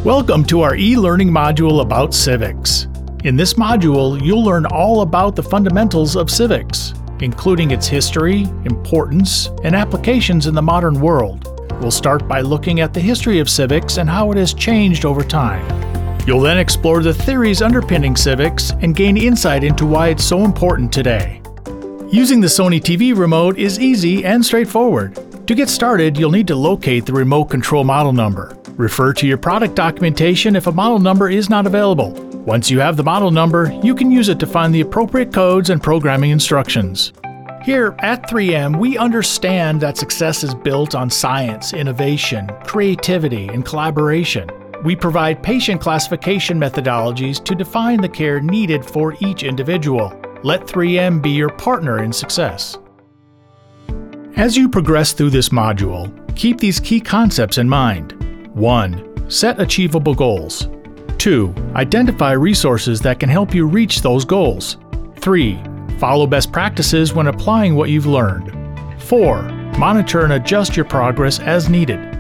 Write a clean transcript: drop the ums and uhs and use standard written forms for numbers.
Welcome to our e-learning module about civics. In this module, you'll learn all about the fundamentals of civics, including its history, importance, and applications in the modern world. We'll start by looking at the history of civics and how it has changed over time. You'll then explore the theories underpinning civics and gain insight into why it's so important today. Using the Sony TV remote is easy and straightforward. To get started, you'll need to locate the remote control model number. Refer to your product documentation if a model number is not available. Once you have the model number, you can use it to find the appropriate codes and programming instructions. Here at 3M, we understand that success is built on science, innovation, creativity, and collaboration. We provide patient classification methodologies to define the care needed for each individual. Let 3M be your partner in success. As you progress through this module, keep these key concepts in mind. 1. Set achievable goals. 2. Identify resources that can help you reach those goals. 3. Follow best practices when applying what you've learned. 4. Monitor and adjust your progress as needed.